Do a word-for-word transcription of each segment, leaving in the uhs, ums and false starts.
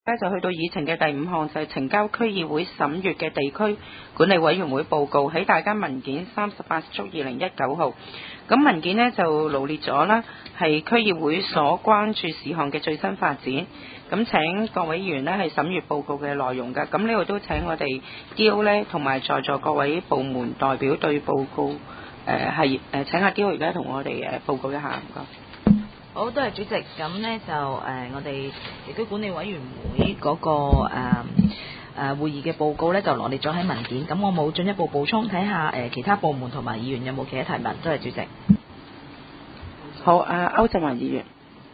咧就去到議程嘅第五項，就係呈交區議會審閱嘅地區管理委員會報告，喺大家文件三十八足二零一九號。咁文件呢就羅列咗啦，係區議會所關注事項嘅最新發展。咁請各位議員呢係審閱報告嘅內容㗎。咁呢度都請我哋 D.O. 呢同埋在座各位部門代表對報告誒係誒請阿 D.O. 而家同我哋誒報告一下，唔該。 好，多謝主席。咁呢就誒、呃，我哋地區管理委員會嗰、那個誒誒、呃呃、會議嘅報告呢，就羅列咗喺文件。咁我冇進一步補充，睇下誒其他部門同埋議員有冇其他提問。多謝主席。 好，阿歐振華議員。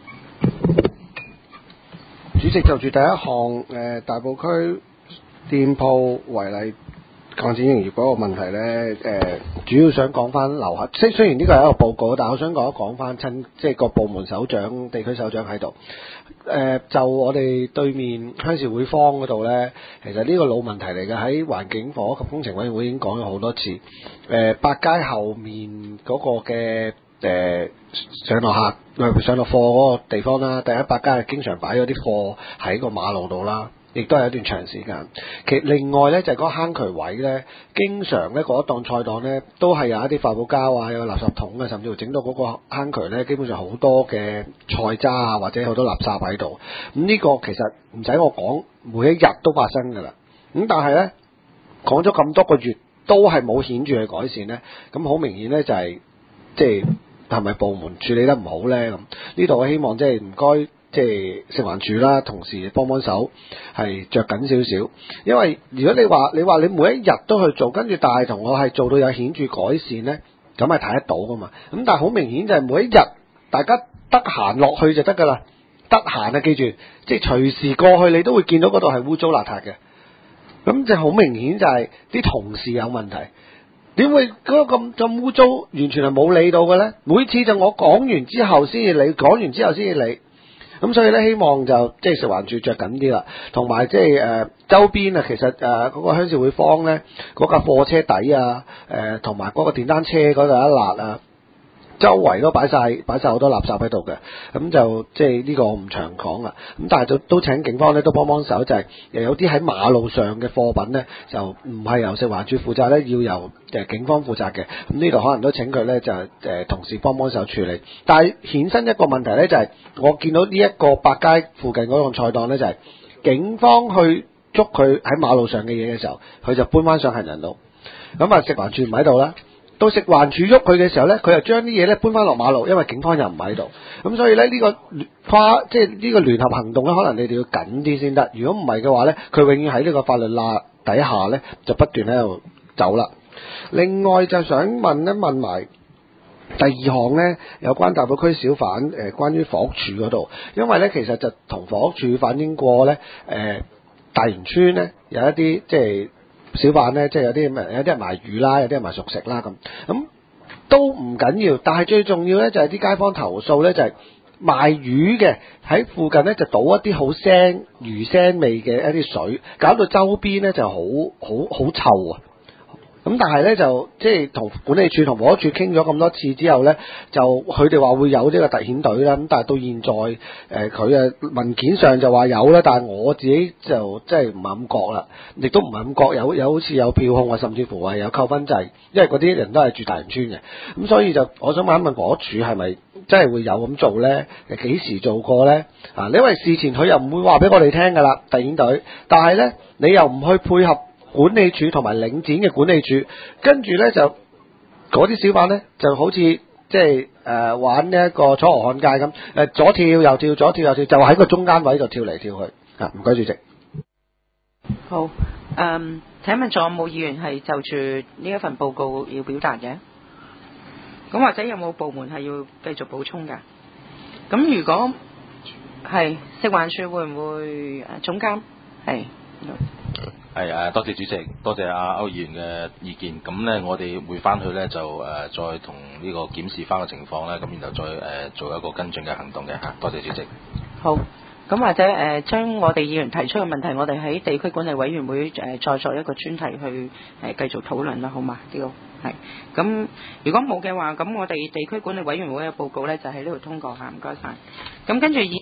主席，就住第一項誒、呃、大埔區店鋪違例擴展營業嗰個問題呢，誒、呃、主要想講翻樓下，雖雖然呢個係一個報告，但係我想講一講翻親，即係個部門首長、地區首長喺度。誒、呃、就我哋對面鄉事會坊嗰度呢，其實呢個老問題嚟嘅，喺環境房屋及工程委員會已經講咗好多次。誒、呃、百佳後面嗰個嘅誒、呃、上落客上落貨嗰個地方啦，第一百佳係經常擺咗啲貨喺個馬路度啦。亦都係一段長時間。其另外呢，就係、是、嗰個坑渠位呢，經常呢嗰一檔菜檔呢，都係有一啲發泡膠啊，有垃圾桶啊，甚至乎整到嗰個坑渠呢，基本上好多嘅菜渣啊，或者好多垃圾喺度。咁呢個其實唔使我講，每一日都發生㗎啦。咁但係呢，講咗咁多個月都係冇顯著嘅改善呢。咁好明顯呢，就係、是、即係係咪部門處理得唔好呢？咁呢度我希望即係唔該。即係食環署啦，同時幫幫手，係着緊少少。因為如果你話你話你每一日都去做，跟住但係同我係做到有顯著改善呢，咁係睇得到噶嘛。咁但係好明顯就係每一日大家得閒落去就得噶啦，得閒啊記住，即係隨時過去你都會見到嗰度係污糟邋遢嘅。咁就好明顯就係啲同事有問題。點會嗰個咁咁污糟，完全係冇理到嘅呢？每次就我講完之後先至理，講完之後先至理。咁所以咧，希望就即係食環署着緊啲啦，同埋即係誒周邊啊，其實誒嗰、呃那個鄉事會坊咧，嗰架貨車底啊，誒同埋嗰個電單車嗰度一笪啊，周圍都擺晒擺曬好多垃圾喺度嘅，咁就即係呢個我唔長講啦。咁但係都都請警方咧都幫幫手，就係、是、又有啲喺馬路上嘅貨品咧，就唔係由食環署負責咧，要由誒警方負責嘅。咁呢度可能都請佢咧就誒、呃、同事幫幫手處理。但係衍生一個問題咧，就係、是、我見到呢一個百佳附近嗰個菜檔咧，就係、是、警方去捉佢喺馬路上嘅嘢嘅時候，佢就搬翻上行人路。咁啊，食環署唔喺度啦。到食環署喐佢嘅時候呢，佢又將啲嘢咧搬翻落馬路，因為警方又唔喺度，咁所以咧呢、呢個跨即係呢個聯合行動咧，可能你哋要緊啲先得。如果唔係嘅話呢，佢永遠喺呢個法律罅底下呢，就不斷喺度走啦。另外就想問一問埋第二項呢，有關大埔區小販誒、呃，關於房屋署嗰度，因為呢其實就同房屋署反映過呢，誒、呃、大營村呢有一啲即係。小販呢，即係有啲咁有啲人賣魚啦，有啲人賣熟食啦，咁咁都唔緊要。但係最重要呢，就係、是、啲街坊投訴呢，就係、是、賣魚嘅喺附近呢，就倒一啲好腥魚腥味嘅一啲水，搞到周邊呢就好好好臭啊！咁但係咧就即係同管理處同房屋處傾咗咁多次之後咧，就佢哋話會有呢個特遣隊啦。咁但係到現在誒佢啊文件上就話有啦，但係我自己就即係唔係咁覺啦，亦都唔係咁覺有有好似有票控啊，甚至乎係有扣分制，因為嗰啲人都係住大營村嘅。咁所以就我想問一問房屋處係咪真係會有咁做咧？誒幾時做過咧？啊，因為事前佢又唔會話俾我哋聽㗎啦，特遣隊，但係咧你又唔去配合管理處同埋領展嘅管理處，跟住咧就嗰啲小販咧就好似即係誒玩呢一個楚河漢界咁，誒、呃、左跳右跳，左跳右跳，就喺個中間位度跳嚟跳去。啊，唔該主席。 好，誒、嗯，請問仲有冇議員係就住呢一份報告要表達嘅？咁或者有冇部門係要繼續補充㗎？咁如果係食環署會唔會誒總監係？ 係誒，多謝主席，多謝阿歐議員嘅意見。咁呢，我哋會翻去呢，就誒、呃、再同呢個檢視翻個情況咧，咁然後再誒、呃、做一個跟進嘅行動嘅嚇。多謝主席。 好，咁或者誒、呃、將我哋議員提出嘅問題，我哋喺地區管理委員會誒、呃、再作一個專題去誒、呃、繼續討論啦，好嘛？呢個係。咁如果冇嘅話，咁我哋地區管理委員會嘅報告呢，就喺呢度通過嚇，唔該晒。咁跟住